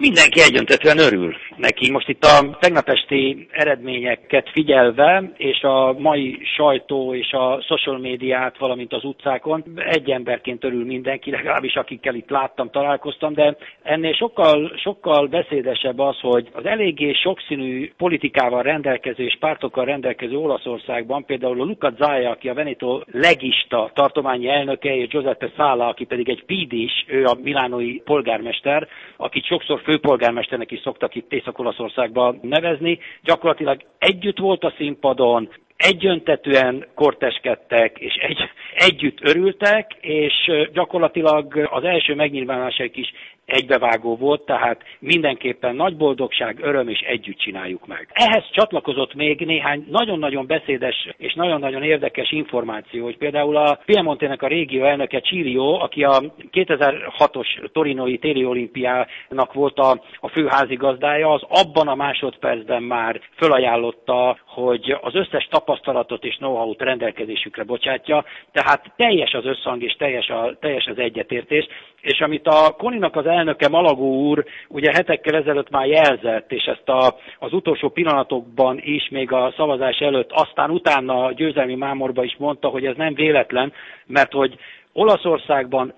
Mindenki egyöntetően örül neki. Most itt a tegnap esti eredményeket figyelve, és a mai sajtó és a social médiát, valamint az utcákon, egy emberként örül mindenki, legalábbis akikkel itt láttam, találkoztam, de ennél sokkal beszédesebb az, hogy az eléggé sokszínű politikával rendelkező és pártokkal rendelkező Olaszországban, például a Luca Zaia, aki a Veneto legista tartományi elnöke, és Giuseppe Sala, aki pedig egy PD-s, ő a milánói polgármester, akit sokszor főpolgármesternek is szoktak itt Észak-Olaszországban nevezni, gyakorlatilag együtt volt a színpadon, egyöntetűen korteskedtek, és együtt örültek, és gyakorlatilag az első megnyilvánulásaik is egybevágó volt, tehát mindenképpen nagy boldogság, öröm, és együtt csináljuk meg. Ehhez csatlakozott még néhány nagyon-nagyon beszédes és nagyon-nagyon érdekes információ, hogy például a Piemontének a régió elnöke Cirio, aki a 2006-os torinói téli olimpiának volt a főházigazdája, az abban a másodpercben már fölajánlotta, hogy az összes tapasztalatot és know-how-t rendelkezésükre bocsátja, tehát teljes az összhang és teljes az egyetértés, és amit a Koninak az elnöke Malagó úr ugye hetekkel ezelőtt már jelzett, és ezt az utolsó pillanatokban is, még a szavazás előtt, aztán utána a győzelmi mámorban is mondta, hogy ez nem véletlen, mert hogy Olaszországban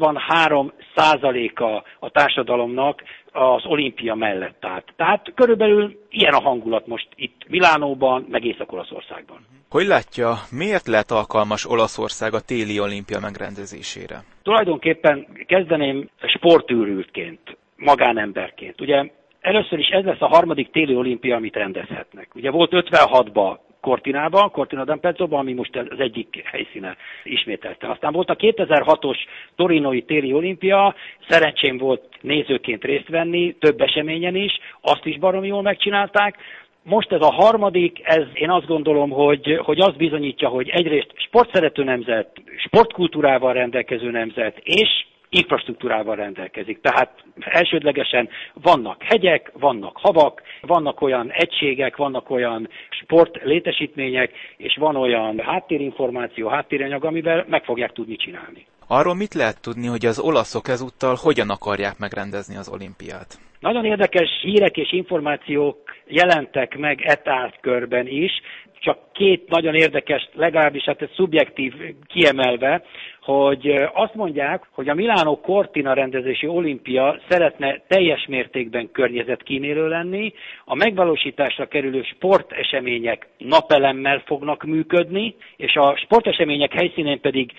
83%-a a társadalomnak az olimpia mellett állt. Tehát körülbelül ilyen a hangulat most itt Milánóban, meg Észak-Olaszországban. Hogy látja, miért lett alkalmas Olaszország a téli olimpia megrendezésére? Tulajdonképpen kezdeném sportőrültként, magánemberként. Ugye először is ez lesz a harmadik téli olimpia, amit rendezhetnek. Ugye volt 56-ban Cortinában, Cortina d'Ampezzoban, ami most az egyik helyszíne ismételten. Aztán volt a 2006-os torinói téli olimpia, szerencsém volt nézőként részt venni, több eseményen is, azt is baromi jól megcsinálták. Most ez a harmadik, ez én azt gondolom, hogy azt bizonyítja, hogy egyrészt sportszerető nemzet, sportkultúrával rendelkező nemzet, és infrastruktúrával rendelkezik. Tehát elsődlegesen vannak hegyek, vannak havak, vannak olyan egységek, vannak olyan sportlétesítmények, és van olyan háttérinformáció, háttéranyag, amivel meg fogják tudni csinálni. Arról mit lehet tudni, hogy az olaszok ezúttal hogyan akarják megrendezni az olimpiát? Nagyon érdekes hírek és információk jelentek meg körben is, csak két nagyon érdekes, legalábbis hát ez szubjektív kiemelve, hogy azt mondják, hogy a Milánó Cortina rendezési olimpia szeretne teljes mértékben környezetkímélő lenni, a megvalósításra kerülő sportesemények napelemmel fognak működni, és a sportesemények helyszínén pedig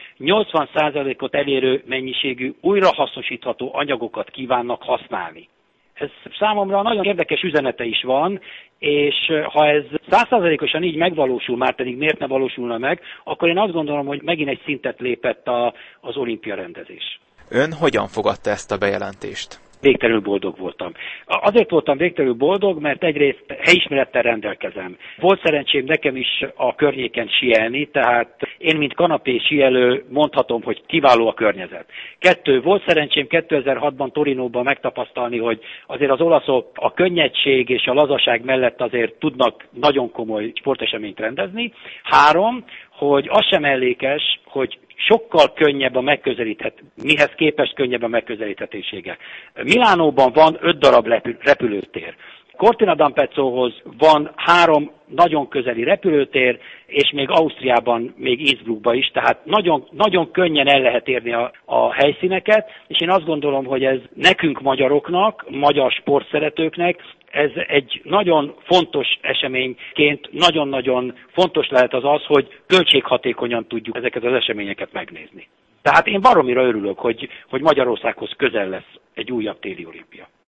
80%-ot elérő mennyiségű újrahasznosítható anyagokat kívánnak használni. Ez számomra nagyon érdekes üzenete is van, és ha ez 100%-osan így megvalósul, már pedig miért ne valósulna meg, akkor én azt gondolom, hogy megint egy szintet lépett az olimpia rendezés. Ön hogyan fogadta ezt a bejelentést? Végtelenül boldog voltam. Azért voltam végtelenül boldog, mert egyrészt helyismerettel rendelkezem. Volt szerencsém nekem is a környéken síelni, tehát én, mint kanapé síelő mondhatom, hogy kiváló a környezet. 2. Volt szerencsém 2006-ban Torinóban megtapasztalni, hogy azért az olaszok a könnyedség és a lazaság mellett azért tudnak nagyon komoly sporteseményt rendezni. 3. Hogy az sem mellékes, hogy sokkal könnyebb a mihez képest könnyebb a megközelíthetősége. Milánóban van 5 darab repülőtér. Cortina d'Ampezzohoz van 3 nagyon közeli repülőtér, és még Ausztriában, még Innsbruckban is, tehát nagyon, nagyon könnyen el lehet érni a helyszíneket, és én azt gondolom, hogy ez nekünk magyaroknak, magyar sportszeretőknek, ez egy nagyon fontos eseményként, nagyon-nagyon fontos lehet az, hogy költséghatékonyan tudjuk ezeket az eseményeket megnézni. Tehát én baromira örülök, hogy Magyarországhoz közel lesz egy újabb téli olimpia.